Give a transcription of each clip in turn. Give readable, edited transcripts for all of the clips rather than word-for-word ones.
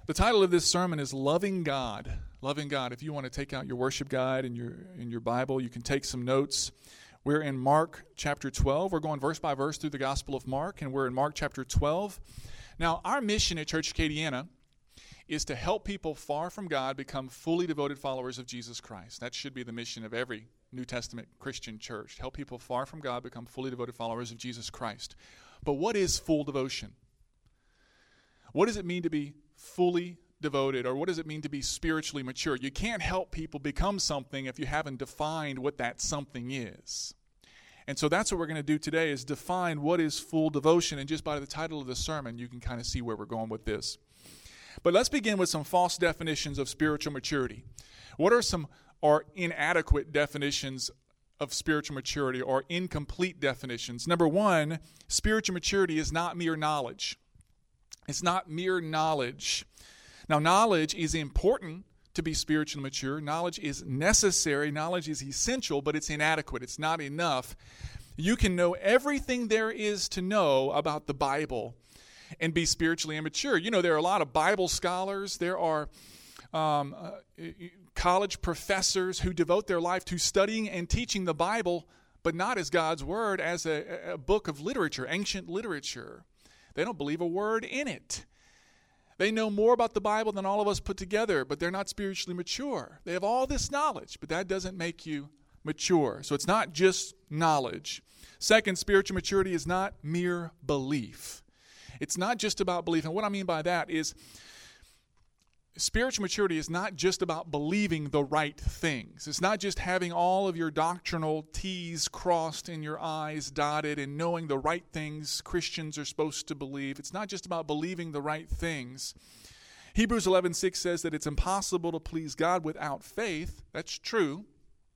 The title of this sermon is Loving God. Loving God. If you want to take out your worship guide and your Bible, you can take some notes. We're in Mark chapter 12. We're going verse by verse through the Gospel of Mark, and we're in Mark chapter 12. Now, our mission at Church Acadiana is to help people far from God become fully devoted followers of Jesus Christ. That should be the mission of every New Testament Christian church. Help people far from God become fully devoted followers of Jesus Christ. But what is full devotion? What does it mean to be fully devoted, or what does it mean to be spiritually mature? You can't help people become something if you haven't defined what that something is. And so that's what we're going to do today, is define what is full devotion. And just by the title of the sermon, you can kind of see where we're going with this. But let's begin with some false definitions of spiritual maturity. What are some inadequate definitions of spiritual maturity, or incomplete definitions? Number one, spiritual maturity is not mere knowledge. It's not mere knowledge. Now, knowledge is important to be spiritually mature. Knowledge is necessary. Knowledge is essential, but it's inadequate. It's not enough. You can know everything there is to know about the Bible and be spiritually immature. You know, there are a lot of Bible scholars. There are college professors who devote their life to studying and teaching the Bible, but not as God's Word, as a book of literature, ancient literature. They don't believe a word in it. They know more about the Bible than all of us put together, but they're not spiritually mature. They have all this knowledge, but that doesn't make you mature. So it's not just knowledge. Second, spiritual maturity is not mere belief. It's not just about belief. And what I mean by that is spiritual maturity is not just about believing the right things. It's not just having all of your doctrinal T's crossed and your I's dotted and knowing the right things Christians are supposed to believe. It's not just about believing the right things. Hebrews 11:6 says that it's impossible to please God without faith. That's true.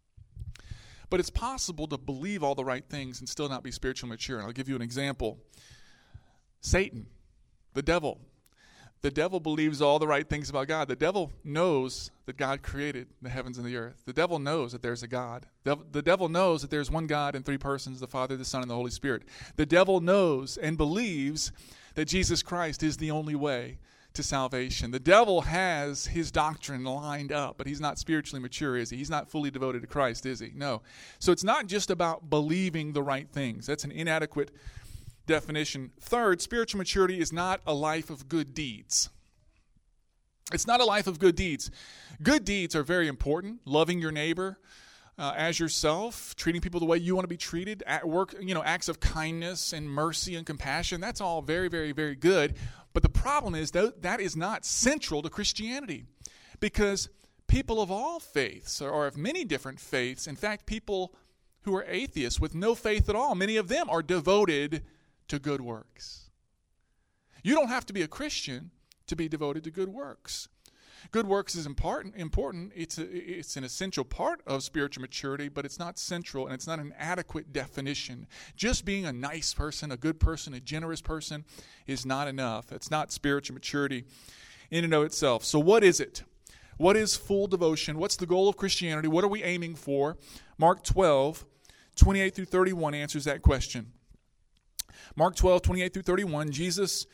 But it's possible to believe all the right things and still not be spiritually mature. And I'll give you an example. Satan, the devil. The devil believes all the right things about God. The devil knows that God created the heavens and the earth. The devil knows that there's a God. The devil knows that there's one God in three persons, the Father, the Son, and the Holy Spirit. The devil knows and believes that Jesus Christ is the only way to salvation. The devil has his doctrine lined up, but he's not spiritually mature, is he? He's not fully devoted to Christ, is he? No. So it's not just about believing the right things. That's an inadequate definition. Third, spiritual maturity is not a life of good deeds. It's not a life of good deeds. Good deeds are very important. Loving your neighbor as yourself, treating people the way you want to be treated, at work, acts of kindness and mercy and compassion. That's all very, very, very good. But the problem is that is not central to Christianity, because people of all faiths, or of many different faiths, in fact, people who are atheists with no faith at all, many of them are devoted to good works. You don't have to be a Christian to be devoted to good works. Good works is important. It's an essential part of spiritual maturity, but it's not central, and it's not an adequate definition. Just being a nice person, a good person, a generous person is not enough. It's not spiritual maturity in and of itself. So what is it? What is full devotion? What's the goal of Christianity? What are we aiming for? Mark 12, 28 through 31 answers that question. Mark 12, 28 through 31, Jesus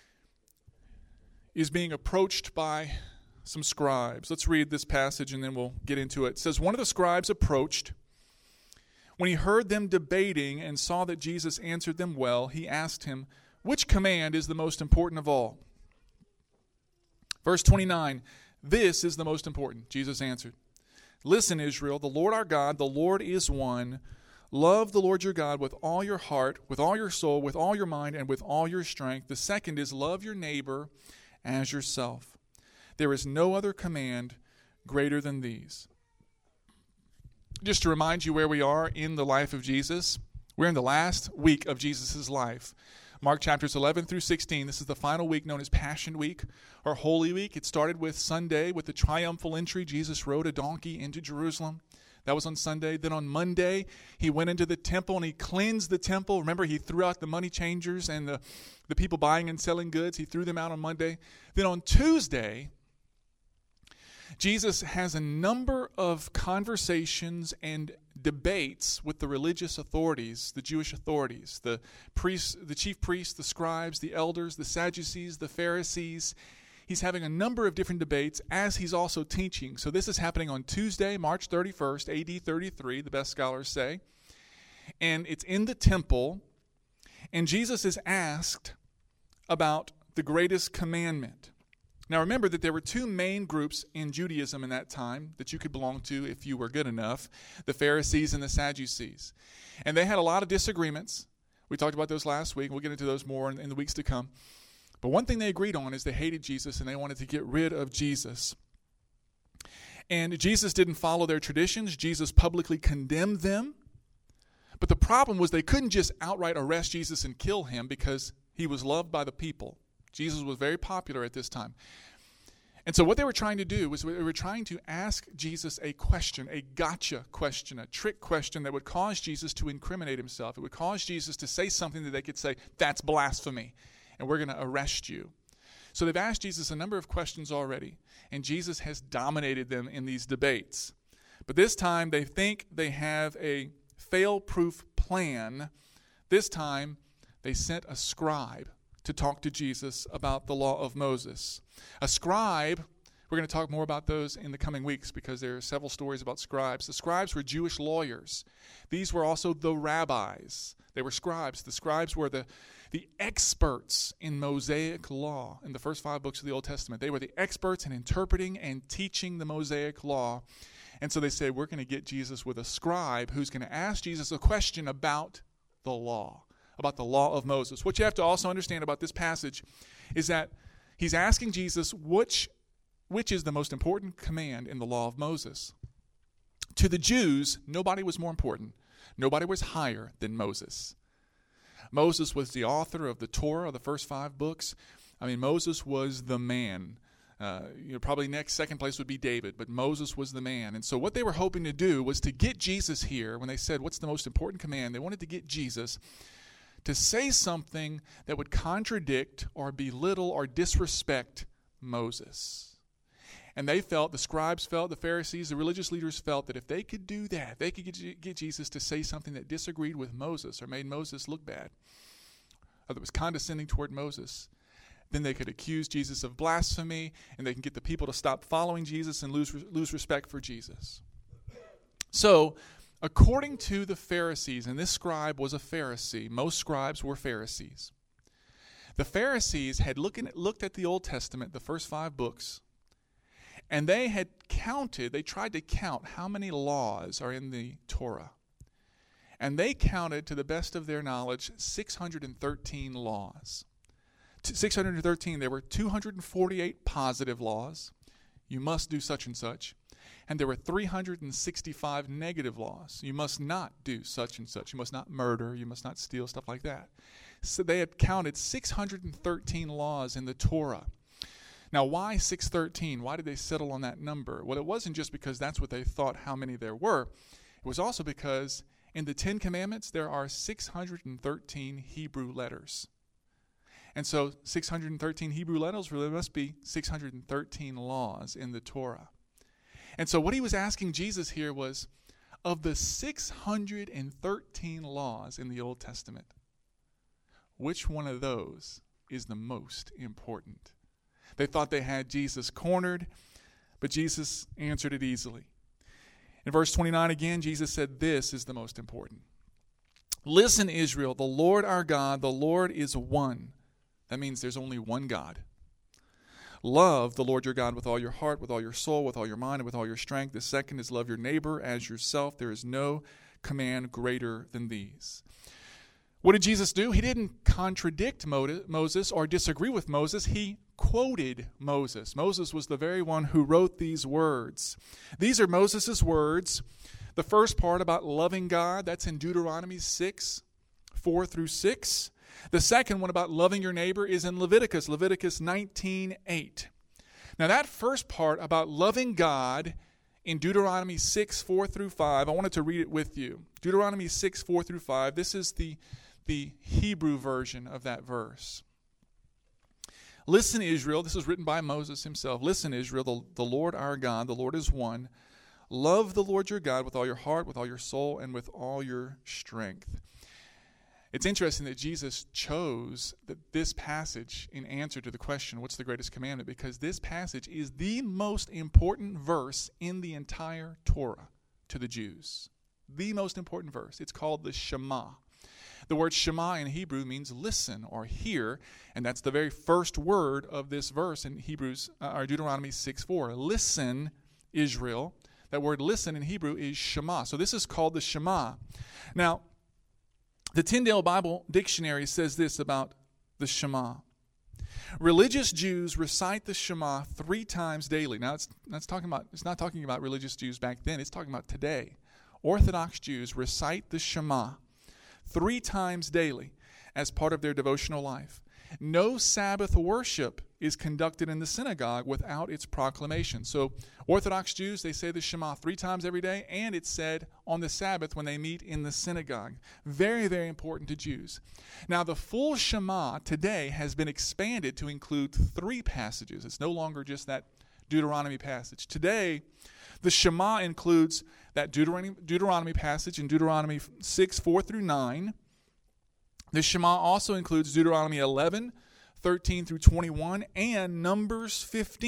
is being approached by some scribes. Let's read this passage and then we'll get into it. It says, one of the scribes approached. When he heard them debating and saw that Jesus answered them well, he asked him, which command is the most important of all? Verse 29, this is the most important. Jesus answered, listen, Israel, the Lord our God, the Lord is one. Love the Lord your God with all your heart, with all your soul, with all your mind, and with all your strength. The second is love your neighbor as yourself. There is no other command greater than these. Just to remind you where we are in the life of Jesus, we're in the last week of Jesus' life. Mark chapters 11 through 16. This is the final week known as Passion Week or Holy Week. It started with Sunday with the triumphal entry. Jesus rode a donkey into Jerusalem. That was on Sunday. Then on Monday, he went into the temple and he cleansed the temple. Remember, he threw out the money changers and the people buying and selling goods. He threw them out on Monday. Then on Tuesday, Jesus has a number of conversations and debates with the religious authorities, the Jewish authorities, the priests, the chief priests, the scribes, the elders, the Sadducees, the Pharisees. he's having a number of different debates as he's also teaching. So this is happening on Tuesday, March 31st, AD 33, the best scholars say. And it's in the temple. And Jesus is asked about the greatest commandment. Now remember that there were two main groups in Judaism in that time that you could belong to if you were good enough, the Pharisees and the Sadducees. And they had a lot of disagreements. We talked about those last week. We'll get into those more in the weeks to come. But one thing they agreed on is they hated Jesus and they wanted to get rid of Jesus. And Jesus didn't follow their traditions. Jesus publicly condemned them. But the problem was they couldn't just outright arrest Jesus and kill him because he was loved by the people. Jesus was very popular at this time. And so what they were trying to do was they were trying to ask Jesus a question, a gotcha question, a trick question that would cause Jesus to incriminate himself. It would cause Jesus to say something that they could say, that's blasphemy, and we're going to arrest you. So they've asked Jesus a number of questions already, and Jesus has dominated them in these debates. But this time they think they have a fail-proof plan. This time they sent a scribe to talk to Jesus about the law of Moses. A scribe, we're going to talk more about those in the coming weeks because there are several stories about scribes. The scribes were Jewish lawyers. These were also the rabbis. They were scribes. The scribes were the experts in Mosaic law in the first 5 books of the Old Testament. They were the experts in interpreting and teaching the Mosaic law. And so they say, we're going to get Jesus with a scribe who's going to ask Jesus a question about the law of Moses. What you have to also understand about this passage is that he's asking Jesus which is the most important command in the law of Moses. To the Jews, nobody was more important. Nobody was higher than Moses. Moses was the author of the Torah, the first 5 books. I mean, Moses was the man. Probably second place would be David, but Moses was the man. And so what they were hoping to do was to get Jesus here. When they said, what's the most important command? They wanted to get Jesus to say something that would contradict or belittle or disrespect Moses. And they felt, the scribes felt, the Pharisees, the religious leaders felt that if they could do that, they could get Jesus to say something that disagreed with Moses or made Moses look bad, or that was condescending toward Moses, then they could accuse Jesus of blasphemy, and they can get the people to stop following Jesus and lose respect for Jesus. So, according to the Pharisees, and this scribe was a Pharisee, most scribes were Pharisees. The Pharisees had looked at the Old Testament, the first 5 books, and they tried to count how many laws are in the Torah. And they counted, to the best of their knowledge, 613 laws. 613, there were 248 positive laws. You must do such and such. And there were 365 negative laws. You must not do such and such. You must not murder. You must not steal, stuff like that. So they had counted 613 laws in the Torah. Now, why 613? Why did they settle on that number? Well, it wasn't just because that's what they thought how many there were. It was also because in the 10 Commandments, there are 613 Hebrew letters. And so 613 Hebrew letters really must be 613 laws in the Torah. And so what he was asking Jesus here was, of the 613 laws in the Old Testament, which one of those is the most important? They thought they had Jesus cornered, but Jesus answered it easily. In verse 29 again, Jesus said, this is the most important. Listen, Israel, the Lord our God, the Lord is one. That means there's only one God. Love the Lord your God with all your heart, with all your soul, with all your mind, and with all your strength. The second is love your neighbor as yourself. There is no command greater than these. What did Jesus do? He didn't contradict Moses or disagree with Moses. He quoted Moses. Moses was the very one who wrote these words. These are Moses' words. The first part about loving God, that's in Deuteronomy 6, 4 through 6. The second one about loving your neighbor is in Leviticus 19:8. Now that first part about loving God in Deuteronomy 6, 4 through 5, I wanted to read it with you. Deuteronomy 6, 4 through 5, this is the Hebrew version of that verse. Listen, Israel, this is written by Moses himself. Listen, Israel, the Lord our God, the Lord is one. Love the Lord your God with all your heart, with all your soul, and with all your strength. It's interesting that Jesus chose this passage in answer to the question, what's the greatest commandment? Because this passage is the most important verse in the entire Torah to the Jews. The most important verse. It's called the Shema. The word Shema in Hebrew means listen or hear, and that's the very first word of this verse in Deuteronomy 6:4. Listen, Israel. That word listen in Hebrew is Shema. So this is called the Shema. Now, the Tyndale Bible Dictionary says this about the Shema. Religious Jews recite the Shema 3 times daily. Now, it's not talking about religious Jews back then. It's talking about today. Orthodox Jews recite the Shema 3 times daily as part of their devotional life. No Sabbath worship is conducted in the synagogue without its proclamation. So Orthodox Jews, they say the Shema 3 times every day, and it's said on the Sabbath when they meet in the synagogue. Very, very important to Jews. Now, the full Shema today has been expanded to include 3 passages. It's no longer just that Deuteronomy passage. Today, the Shema includes that Deuteronomy passage in Deuteronomy 6:4-9. The Shema also includes Deuteronomy 11:13-21, and Numbers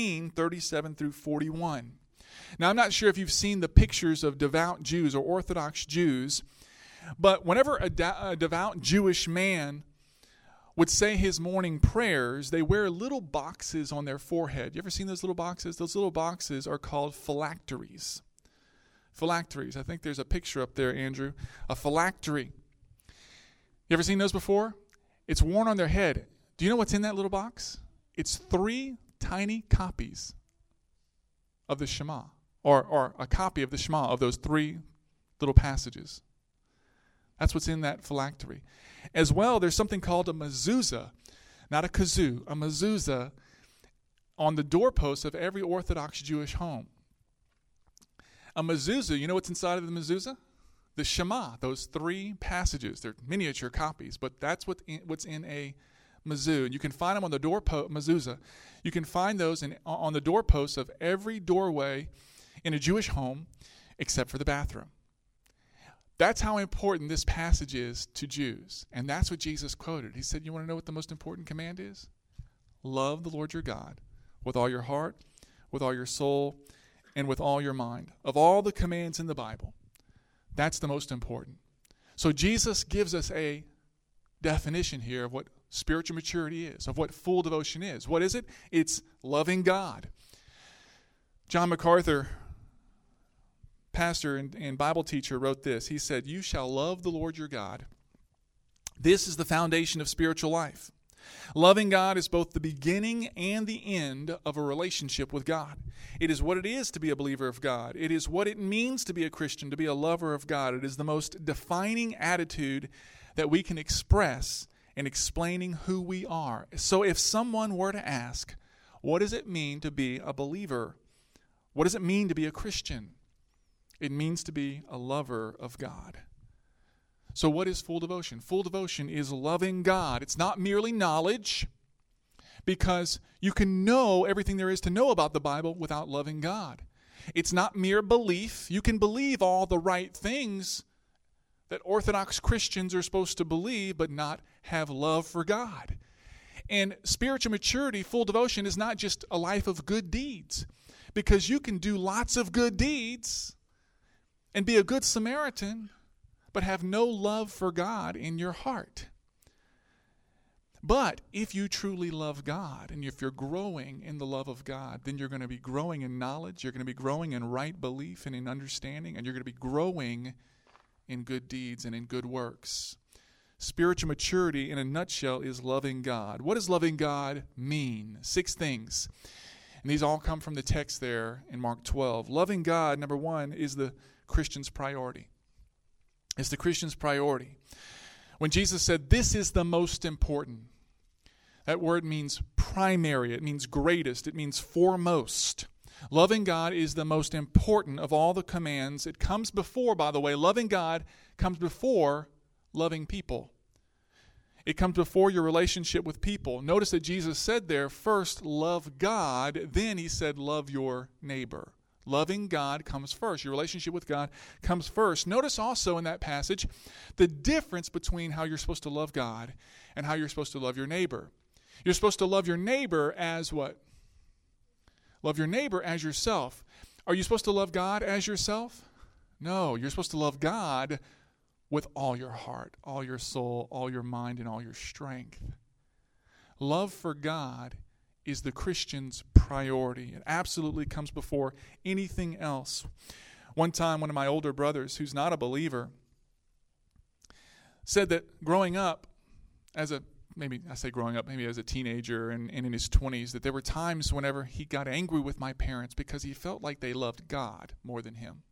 15:37-41. Now, I'm not sure if you've seen the pictures of devout Jews or Orthodox Jews, but whenever a devout Jewish man would say his morning prayers, they wear little boxes on their forehead. You ever seen those little boxes? Those little boxes are called phylacteries. Phylacteries. I think there's a picture up there, Andrew. A phylactery. You ever seen those before? It's worn on their head. Do you know what's in that little box? It's 3 tiny copies of the Shema, or a copy of the Shema of those 3 little passages. That's what's in that phylactery. As well, there's something called a mezuzah, not a kazoo, a mezuzah on the doorpost of every Orthodox Jewish home. A mezuzah, you know what's inside of the mezuzah? The Shema, those 3 passages. They're miniature copies, but that's what's in a mezuzah. You can find them on the mezuzah. You can find those on the doorposts of every doorway in a Jewish home except for the bathroom. That's how important this passage is to Jews. And that's what Jesus quoted. He said, you want to know what the most important command is? Love the Lord your God with all your heart, with all your soul, and with all your mind. Of all the commands in the Bible, that's the most important. So Jesus gives us a definition here of what spiritual maturity is, of what full devotion is. What is it? It's loving God. John MacArthur, pastor and Bible teacher, wrote this. He said, you shall love the Lord your God. This is the foundation of spiritual life. Loving God is both the beginning and the end of a relationship with God. It is what it is to be a believer of God. It is what it means to be a Christian, to be a lover of God. It is the most defining attitude that we can express in explaining who we are. So if someone were to ask, what does it mean to be a believer? What does it mean to be a Christian? It means to be a lover of God. So what is full devotion? Full devotion is loving God. It's not merely knowledge, because you can know everything there is to know about the Bible without loving God. It's not mere belief. You can believe all the right things that Orthodox Christians are supposed to believe, but not have love for God. And spiritual maturity, full devotion, is not just a life of good deeds, because you can do lots of good deeds and be a good Samaritan, but have no love for God in your heart. But if you truly love God, and if you're growing in the love of God, then you're going to be growing in knowledge, you're going to be growing in right belief and in understanding, and you're going to be growing in good deeds and in good works. Spiritual maturity, in a nutshell, is loving God. What does loving God mean? 6 things. And these all come from the text there in Mark 12. Loving God, number 1, is the Christian's priority. It's the Christian's priority. When Jesus said, this is the most important, that word means primary. It means greatest. It means foremost. Loving God is the most important of all the commands. It comes before, by the way, loving God comes before loving people. It comes before your relationship with people. Notice that Jesus said there, first love God, then he said love your neighbor. Loving God comes first. Your relationship with God comes first. Notice also in that passage the difference between how you're supposed to love God and how you're supposed to love your neighbor. You're supposed to love your neighbor as what? Love your neighbor as yourself. Are you supposed to love God as yourself? No, you're supposed to love God with all your heart, all your soul, all your mind, and all your strength. Love for God is the Christian's priority. It absolutely comes before anything else. One time, one of my older brothers, who's not a believer, said that growing up, maybe as a teenager and in his 20s, that there were times whenever he got angry with my parents because he felt like they loved God more than him.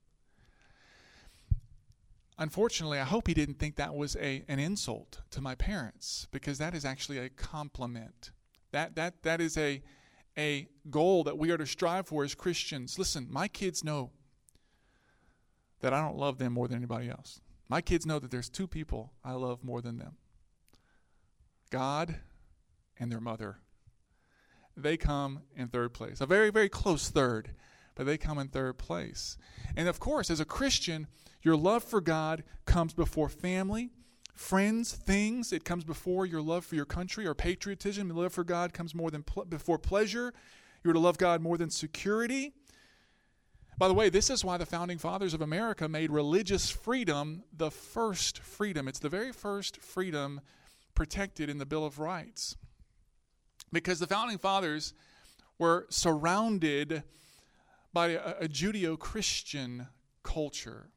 Unfortunately, I hope he didn't think that was an insult to my parents, because that is actually a compliment. That is a goal that we are to strive for as Christians. Listen, my kids know that I don't love them more than anybody else. My kids know that there's two people I love more than them: God and their mother. They come in third place. A very, very close third, but they come in third place. And of course, as a Christian, your love for God comes before family, friends, things. It comes before your love for your country or patriotism. Your love for God comes more than before pleasure. You're to love God more than security. By the way, this is why the founding fathers of America made religious freedom the first freedom. It's the very first freedom protected in the Bill of Rights. Because the founding fathers were surrounded by a Judeo-Christian culture,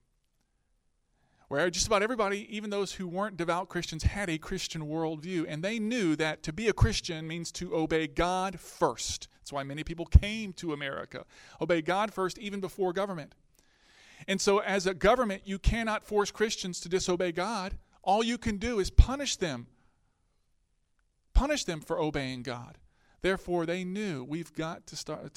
where just about everybody, even those who weren't devout Christians, had a Christian worldview. And they knew that to be a Christian means to obey God first. That's why many people came to America. Obey God first, even before government. And so as a government, you cannot force Christians to disobey God. All you can do is punish them. Punish them for obeying God. Therefore, they knew we've got to start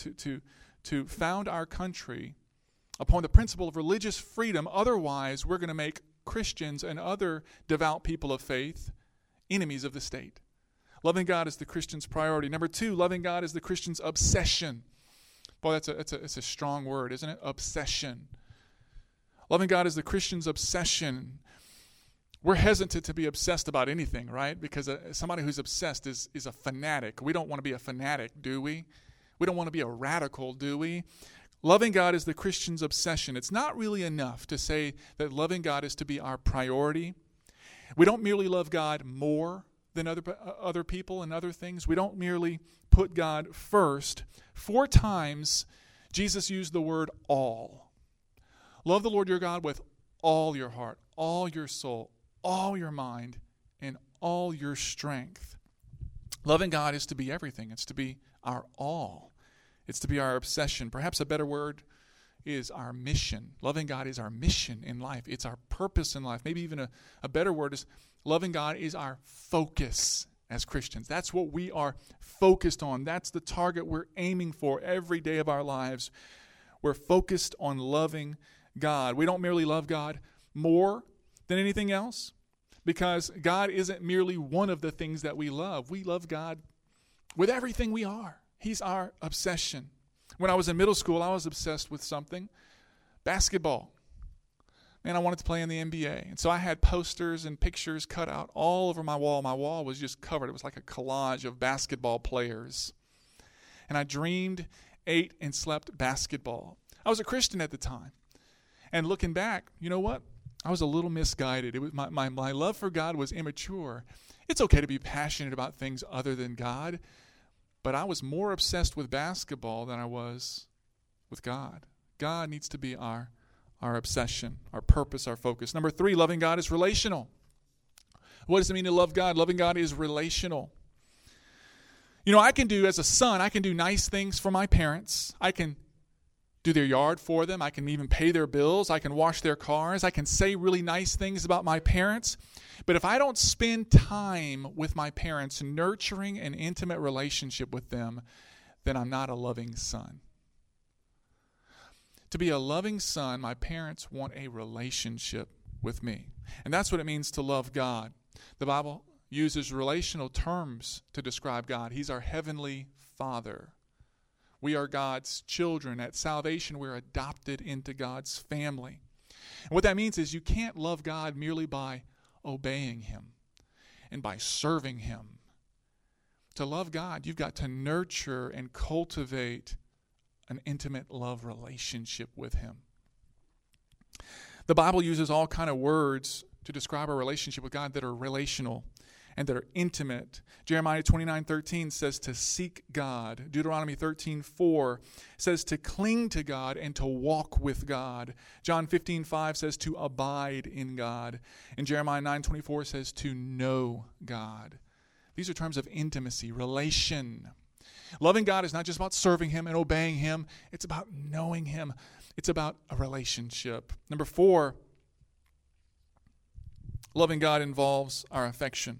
to found our country upon the principle of religious freedom. Otherwise, we're going to make Christians and other devout people of faith enemies of the state. Loving God is the Christian's priority. Number two, loving God is the Christian's obsession. Boy, that's a strong word, isn't it? Obsession. Loving God is the Christian's obsession. We're hesitant to be obsessed about anything, right? Because somebody who's obsessed is a fanatic. We don't want to be a fanatic, do we? We don't want to be a radical, do we? Loving God is the Christian's obsession. It's not really enough to say that loving God is to be our priority. We don't merely love God more than other people and other things. We don't merely put God first. 4 times Jesus used the word all. Love the Lord your God with all your heart, all your soul, all your mind, and all your strength. Loving God is to be everything. It's to be our all. It's to be our obsession. Perhaps a better word is our mission. Loving God is our mission in life. It's our purpose in life. Maybe even a better word is loving God is our focus as Christians. That's what we are focused on. That's the target we're aiming for every day of our lives. We're focused on loving God. We don't merely love God more than anything else, because God isn't merely one of the things that we love. We love God with everything we are. He's our obsession. When I was in middle school, I was obsessed with something: basketball. Man, I wanted to play in the NBA. And so I had posters and pictures cut out all over my wall. My wall was just covered. It was like a collage of basketball players. And I dreamed, ate, and slept basketball. I was a Christian at the time. And looking back, you know what? I was a little misguided. It was my love for God was immature. It's okay to be passionate about things other than God, but I was more obsessed with basketball than I was with God. God needs to be our obsession, our purpose, our focus. Number 3, loving God is relational. What does it mean to love God? Loving God is relational. You know, as a son, I can do nice things for my parents. I can do their yard for them. I can even pay their bills. I can wash their cars. I can say really nice things about my parents. But if I don't spend time with my parents, nurturing an intimate relationship with them, then I'm not a loving son. To be a loving son, my parents want a relationship with me. And that's what it means to love God. The Bible uses relational terms to describe God. He's our heavenly Father. We are God's children. At salvation, we're adopted into God's family. And what that means is you can't love God merely by obeying Him and by serving Him. To love God, you've got to nurture and cultivate an intimate love relationship with Him. The Bible uses all kind of words to describe our relationship with God that are relational and that are intimate. Jeremiah 29:13 says to seek God. Deuteronomy 13:4 says to cling to God and to walk with God. John 15:5 says to abide in God. And Jeremiah 9:24 says to know God. These are terms of intimacy, relation. Loving God is not just about serving Him and obeying Him. It's about knowing Him. It's about a relationship. Number 4, loving God involves our affection.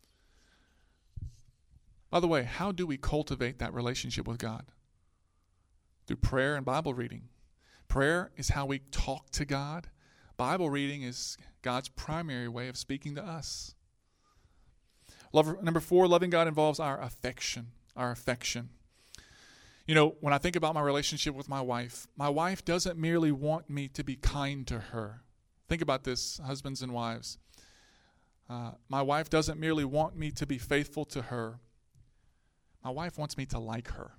By the way, how do we cultivate that relationship with God? Through prayer and Bible reading. Prayer is how we talk to God. Bible reading is God's primary way of speaking to us. Number 4, loving God involves our affection. Our affection. You know, when I think about my relationship with my wife doesn't merely want me to be kind to her. Think about this, husbands and wives. My wife doesn't merely want me to be faithful to her. My wife wants me to like her.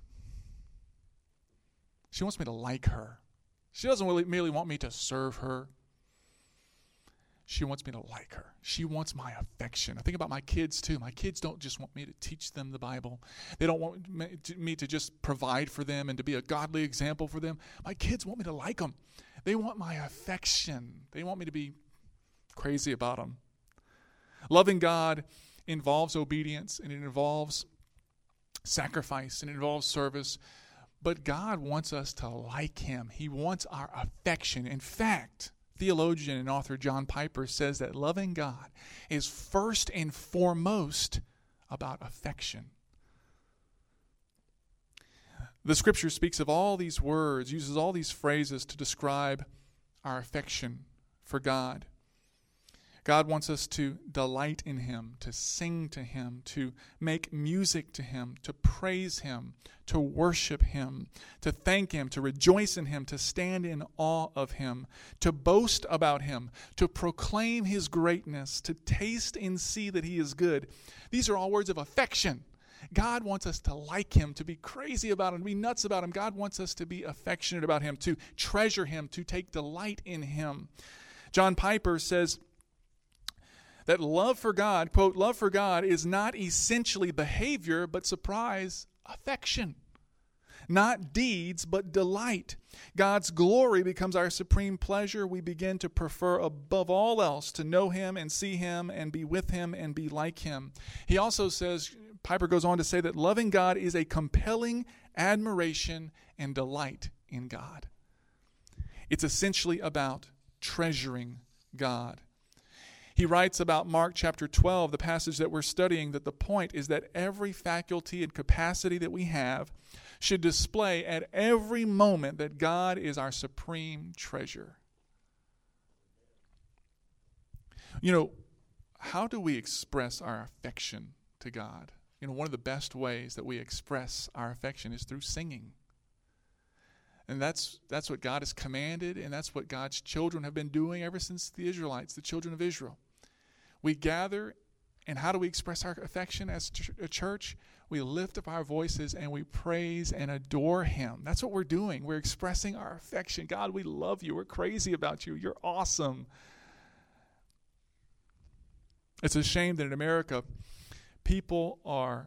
She wants me to like her. She doesn't really merely want me to serve her. She wants me to like her. She wants my affection. I think about my kids too. My kids don't just want me to teach them the Bible. They don't want me to just provide for them and to be a godly example for them. My kids want me to like them. They want my affection. They want me to be crazy about them. Loving God involves obedience, and it involves sacrifice, and it involves service. But God wants us to like Him. He wants our affection. In fact, theologian and author John Piper says that loving God is first and foremost about affection. The Scripture speaks of all these words, uses all these phrases to describe our affection for God. God wants us to delight in Him, to sing to Him, to make music to Him, to praise Him, to worship Him, to thank Him, to rejoice in Him, to stand in awe of Him, to boast about Him, to proclaim His greatness, to taste and see that He is good. These are all words of affection. God wants us to like Him, to be crazy about Him, to be nuts about Him. God wants us to be affectionate about Him, to treasure Him, to take delight in Him. John Piper says that love for God, quote, love for God is not essentially behavior, but surprise, affection. Not deeds, but delight. God's glory becomes our supreme pleasure. We begin to prefer above all else to know Him and see Him and be with Him and be like Him. He also says, Piper goes on to say that loving God is a compelling admiration and delight in God. It's essentially about treasuring God. He writes about Mark chapter 12, the passage that we're studying, that the point is that every faculty and capacity that we have should display at every moment that God is our supreme treasure. You know, how do we express our affection to God? You know, one of the best ways that we express our affection is through singing. And that's what God has commanded, and that's what God's children have been doing ever since the Israelites, the children of Israel. We gather, and how do we express our affection as a church? We lift up our voices and we praise and adore Him. That's what we're doing. We're expressing our affection. God, we love you. We're crazy about you. You're awesome. It's a shame that in America, people are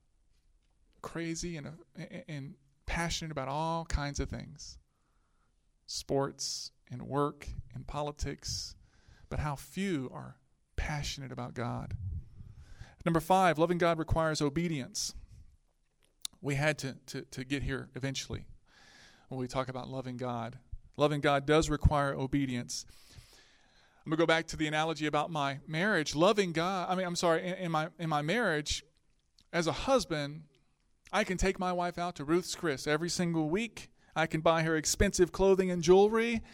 crazy and passionate about all kinds of things. Sports and work and politics. But how few are passionate about God. Number 5, loving God requires obedience. We had to get here eventually when we talk about loving God. Loving God does require obedience. I'm going to go back to the analogy about my marriage. Loving God, in my marriage, as a husband, I can take my wife out to Ruth's Chris every single week. I can buy her expensive clothing and jewelry.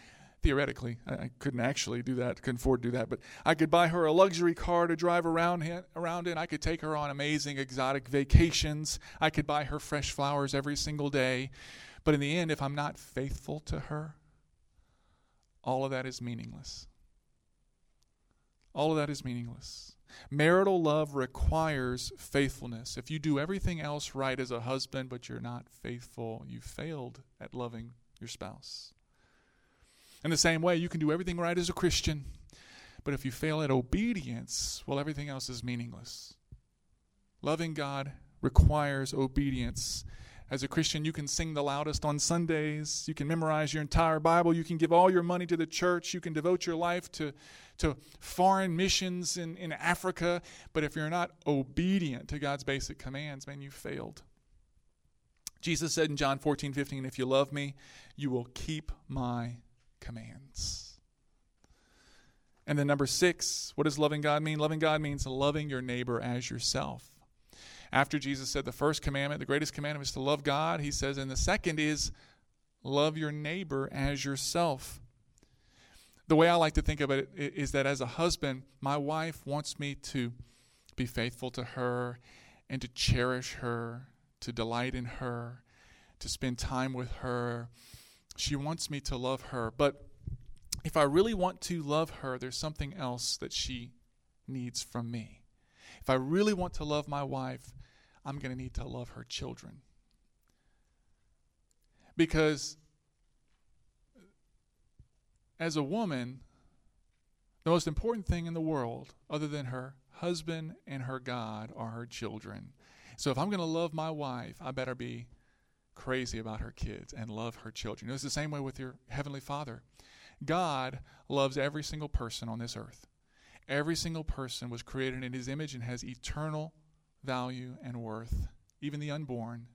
theoretically, I couldn't actually do that, couldn't afford to do that, but I could buy her a luxury car to drive around in. I could take her on amazing exotic vacations. I could buy her fresh flowers every single day. But in the end, if I'm not faithful to her, all of that is meaningless. All of that is meaningless. Marital love requires faithfulness. If you do everything else right as a husband, but you're not faithful, you failed at loving your spouse. In the same way, you can do everything right as a Christian, but if you fail at obedience, well, everything else is meaningless. Loving God requires obedience. As a Christian, you can sing the loudest on Sundays. You can memorize your entire Bible. You can give all your money to the church. You can devote your life to foreign missions in Africa. But if you're not obedient to God's basic commands, man, you failed. Jesus said in John 14:15, if you love me, you will keep my commands. And then number 6, what does loving God mean? Loving God means loving your neighbor as yourself. After Jesus said the first commandment, the greatest commandment is to love God, he says, and the second is love your neighbor as yourself. The way I like to think of it is that as a husband, my wife wants me to be faithful to her and to cherish her, to delight in her, to spend time with her. She wants me to love her. But if I really want to love her, there's something else that she needs from me. If I really want to love my wife, I'm going to need to love her children. Because as a woman, the most important thing in the world, other than her husband and her God, are her children. So if I'm going to love my wife, I better be crazy about her kids and love her children. It's the same way with your Heavenly Father. God loves every single person on this earth. Every single person was created in His image and has eternal value and worth, even the unborn.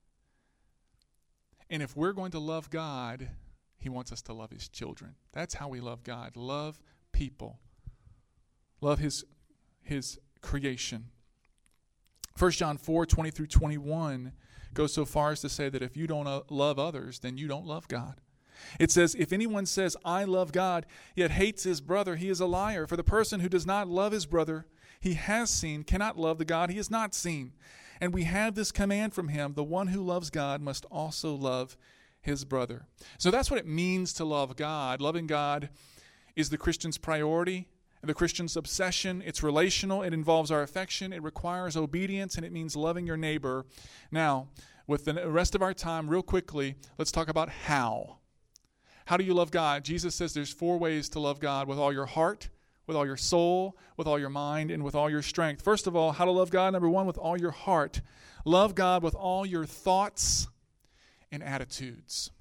And if we're going to love God, He wants us to love His children. That's how we love God. Love people. Love His creation. 1 John 4:20 through 21 goes so far as to say that if you don't love others, then you don't love God. It says, if anyone says, I love God, yet hates his brother, he is a liar. For the person who does not love his brother he has seen cannot love the God he has not seen. And we have this command from Him, the one who loves God must also love his brother. So that's what it means to love God. Loving God is the Christian's priority, the Christian's obsession. It's relational. It involves our affection. It requires obedience, and it means loving your neighbor. Now, with the rest of our time, real quickly, let's talk about how. How do you love God? Jesus says there's 4 ways to love God: with all your heart, with all your soul, with all your mind, and with all your strength. First of all, how to love God? Number 1, with all your heart. Love God with all your thoughts and attitudes.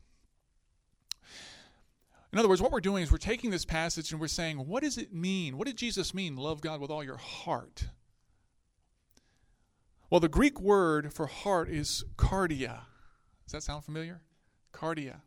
In other words, what we're doing is we're taking this passage and we're saying, what does it mean? What did Jesus mean, love God with all your heart? Well, the Greek word for heart is cardia. Does that sound familiar? Cardia.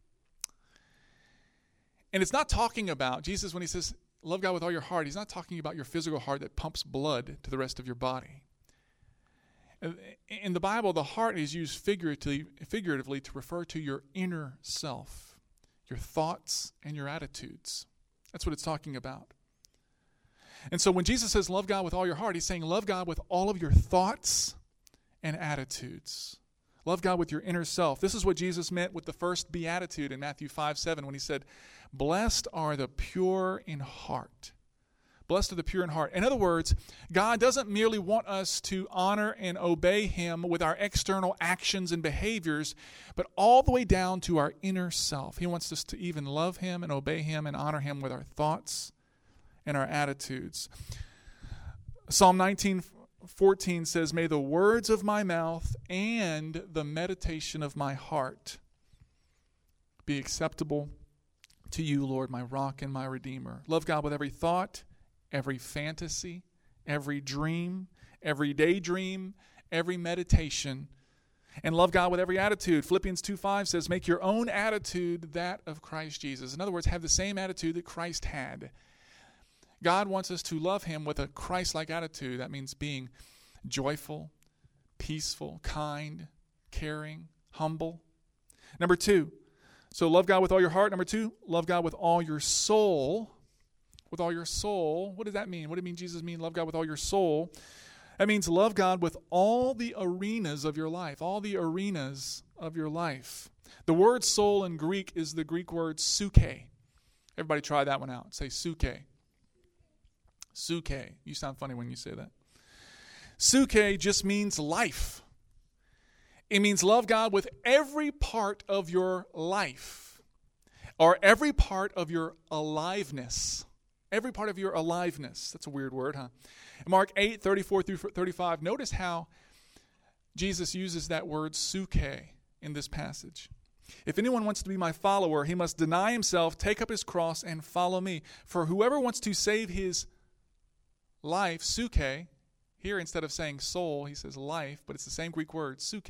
And it's not talking about, Jesus, when He says, love God with all your heart, He's not talking about your physical heart that pumps blood to the rest of your body. In the Bible, the heart is used figuratively to refer to your inner self, your thoughts and your attitudes. That's what it's talking about. And so when Jesus says love God with all your heart, He's saying love God with all of your thoughts and attitudes. Love God with your inner self. This is what Jesus meant with the first beatitude in Matthew 5:7 when He said, blessed are the pure in heart. Blessed are the pure in heart. In other words, God doesn't merely want us to honor and obey Him with our external actions and behaviors, but all the way down to our inner self. He wants us to even love Him and obey Him and honor Him with our thoughts and our attitudes. Psalm 19:14 says, may the words of my mouth and the meditation of my heart be acceptable to you, Lord, my rock and my redeemer. Love God with every thought, every fantasy, every dream, every daydream, every meditation, and love God with every attitude. Philippians 2:5 says, make your own attitude that of Christ Jesus. In other words, have the same attitude that Christ had. God wants us to love Him with a Christ-like attitude. That means being joyful, peaceful, kind, caring, humble. Number 2, So love God with all your heart. Number 2, love God with all your soul. With all your soul. What does that mean? What do you mean Jesus mean love God with all your soul? That means love God with all the arenas of your life. All the arenas of your life. The word soul in Greek is the Greek word suke. Everybody try that one out. Say suke. Suke. You sound funny when you say that. Suke just means life. It means love God with every part of your life. Or every part of your aliveness. Every part of your aliveness. That's a weird word, huh? Mark 8, 34 through 35. Notice how Jesus uses that word suke in this passage. If anyone wants to be my follower, he must deny himself, take up his cross, and follow me. For whoever wants to save his life, suke, here instead of saying soul, he says life, but it's the same Greek word, suke.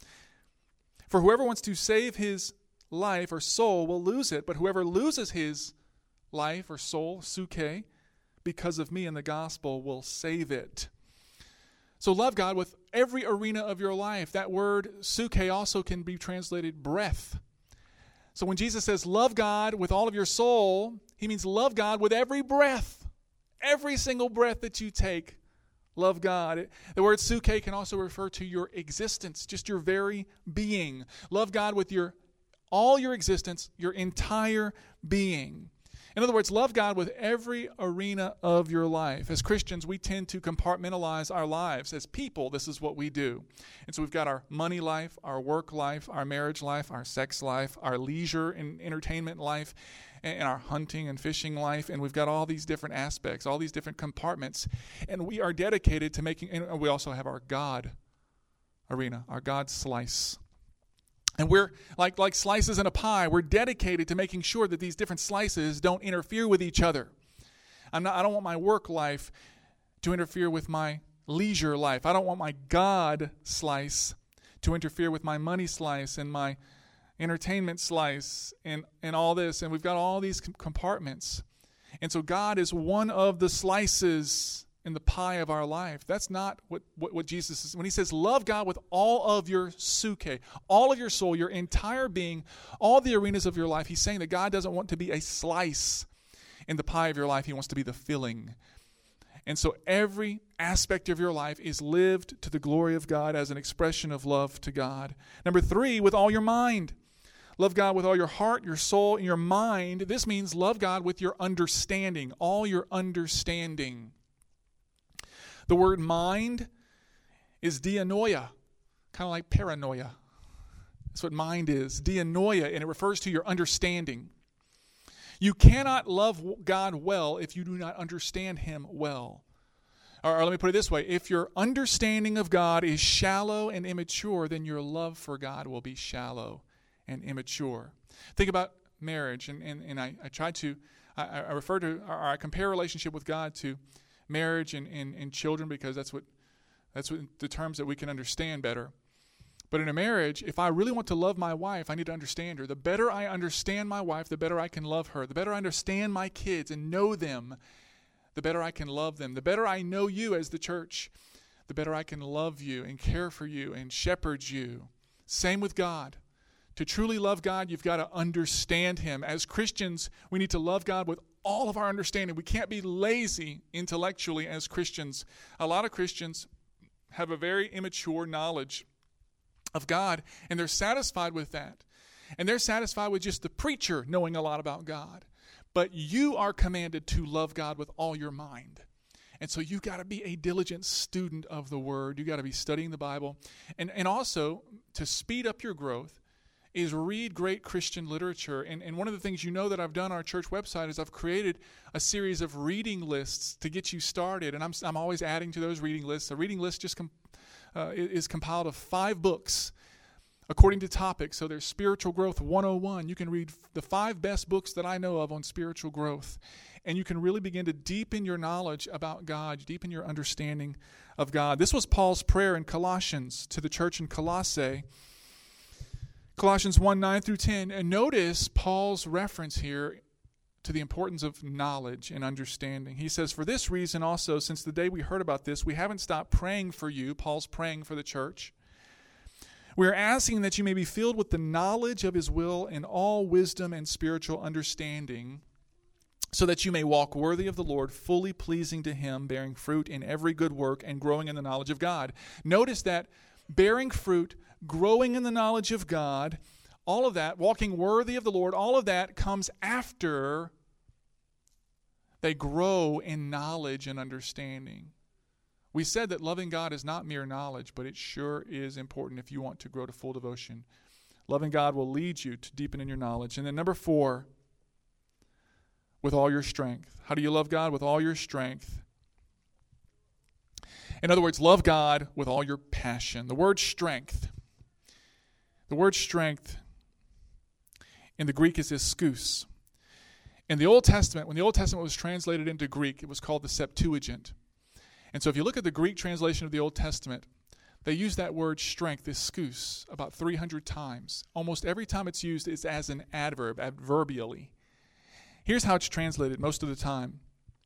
For whoever wants to save his life or soul will lose it, but whoever loses his life or soul, suke, because of me and the gospel will save it. So love God with every arena of your life. That word suke also can be translated breath. So when Jesus says love God with all of your soul, he means love God with every breath. Every single breath that you take, love God. The word suke can also refer to your existence, just your very being. Love God with all your existence, your entire being. In other words, love God with every arena of your life. As Christians, we tend to compartmentalize our lives. As people, this is what we do. And so we've got our money life, our work life, our marriage life, our sex life, our leisure and entertainment life, and our hunting and fishing life. And we've got all these different aspects, all these different compartments. And we are dedicated to making, and we also have our God arena, our God slice. And we're like slices in a pie. We're dedicated to making sure that these different slices don't interfere with each other. I don't want my work life to interfere with my leisure life. I don't want my God slice to interfere with my money slice and my entertainment slice and all this. And we've got all these compartments. And so God is one of the slices in the pie of our life. That's not what Jesus is. When he says love God with all of your suke, all of your soul, your entire being, all the arenas of your life, he's saying that God doesn't want to be a slice in the pie of your life. He wants to be the filling. And so every aspect of your life is lived to the glory of God as an expression of love to God. Number 3, with all your mind. Love God with all your heart, your soul, and your mind. This means love God with your understanding, all your understanding. The word mind is dianoia, kind of like paranoia. That's what mind is, dianoia, and it refers to your understanding. You cannot love God well if you do not understand him well. Or let me put it this way. If your understanding of God is shallow and immature, then your love for God will be shallow and immature. Think about marriage, and I refer to, or I compare relationship with God to marriage and children, because that's what the terms that we can understand better. But in a marriage, if I really want to love my wife, I need to understand her. The better I understand my wife, the better I can love her. The better I understand my kids and know them, the better I can love them. The better I know you as the church, the better I can love you and care for you and shepherd you. Same with God. To truly love God, you've got to understand him. As Christians, we need to love God with all of our understanding. We can't be lazy intellectually as Christians. A lot of Christians have a very immature knowledge of God, and they're satisfied with that. And they're satisfied with just the preacher knowing a lot about God. But you are commanded to love God with all your mind. And so you've got to be a diligent student of the Word. You've got to be studying the Bible. And also, to speed up your growth, is read great Christian literature. And one of the things you know that I've done on our church website is I've created a series of reading lists to get you started. And I'm always adding to those reading lists. A reading list just is compiled of 5 books according to topics. So there's Spiritual Growth 101. You can read the 5 best books that I know of on spiritual growth. And you can really begin to deepen your knowledge about God, deepen your understanding of God. This was Paul's prayer in Colossians to the church in Colossae. Colossians 1, 9 through 10. And notice Paul's reference here to the importance of knowledge and understanding. He says, for this reason also, since the day we heard about this, we haven't stopped praying for you. Paul's praying for the church. We are asking that you may be filled with the knowledge of his will in all wisdom and spiritual understanding, so that you may walk worthy of the Lord, fully pleasing to him, bearing fruit in every good work and growing in the knowledge of God. Notice that bearing fruit, growing in the knowledge of God, all of that, walking worthy of the Lord, all of that comes after they grow in knowledge and understanding. We said that loving God is not mere knowledge, but it sure is important if you want to grow to full devotion. Loving God will lead you to deepen in your knowledge. And then number 4, with all your strength. How do you love God? With all your strength. In other words, love God with all your passion. The word strength in the Greek is ischus. In the Old Testament, when the Old Testament was translated into Greek, it was called the Septuagint. And so if you look at the Greek translation of the Old Testament, they use that word strength, ischus, about 300 times. Almost every time it's used, it's as an adverb, adverbially. Here's how it's translated most of the time.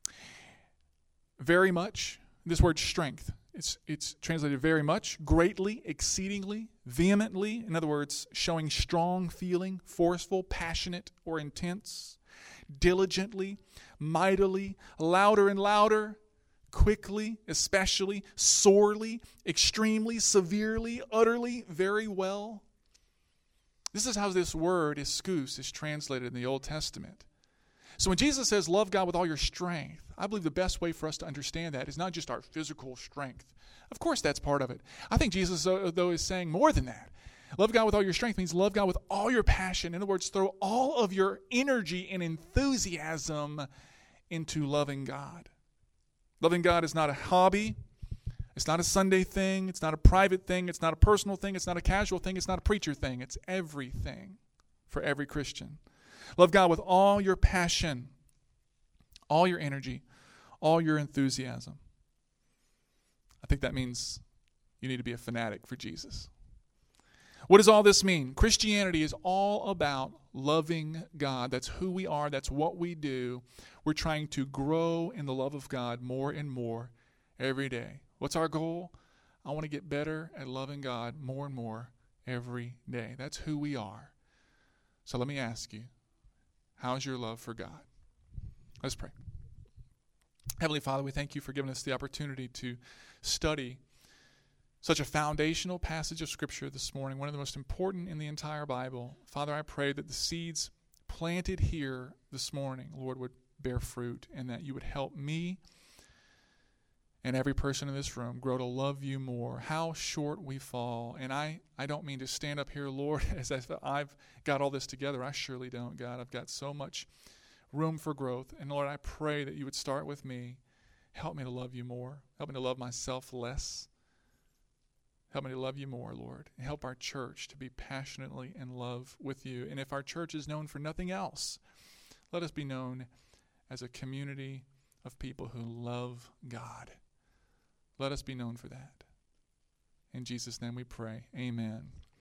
Very much, this word strength, it's translated very much, greatly, exceedingly, vehemently. In other words, showing strong feeling, forceful, passionate, or intense. Diligently, mightily, louder and louder, quickly, especially, sorely, extremely, severely, utterly, very well. This is how this word, ischus, is translated in the Old Testament. So when Jesus says, love God with all your strength, I believe the best way for us to understand that is not just our physical strength. Of course, that's part of it. I think Jesus, though, is saying more than that. Love God with all your strength means love God with all your passion. In other words, throw all of your energy and enthusiasm into loving God. Loving God is not a hobby. It's not a Sunday thing. It's not a private thing. It's not a personal thing. It's not a casual thing. It's not a preacher thing. It's everything for every Christian. Love God with all your passion, all your energy, all your enthusiasm. I think that means you need to be a fanatic for Jesus. What does all this mean? Christianity is all about loving God. That's who we are. That's what we do. We're trying to grow in the love of God more and more every day. What's our goal? I want to get better at loving God more and more every day. That's who we are. So let me ask you, how's your love for God? Let's pray. Heavenly Father, we thank you for giving us the opportunity to study such a foundational passage of Scripture this morning, one of the most important in the entire Bible. Father, I pray that the seeds planted here this morning, Lord, would bear fruit, and that you would help me and every person in this room grow to love you more. How short we fall. And I don't mean to stand up here, Lord, as if I've got all this together. I surely don't, God. I've got so much room for growth. And Lord, I pray that you would start with me. Help me to love you more. Help me to love myself less. Help me to love you more, Lord. And help our church to be passionately in love with you. And if our church is known for nothing else, let us be known as a community of people who love God. Let us be known for that. In Jesus' name we pray. Amen.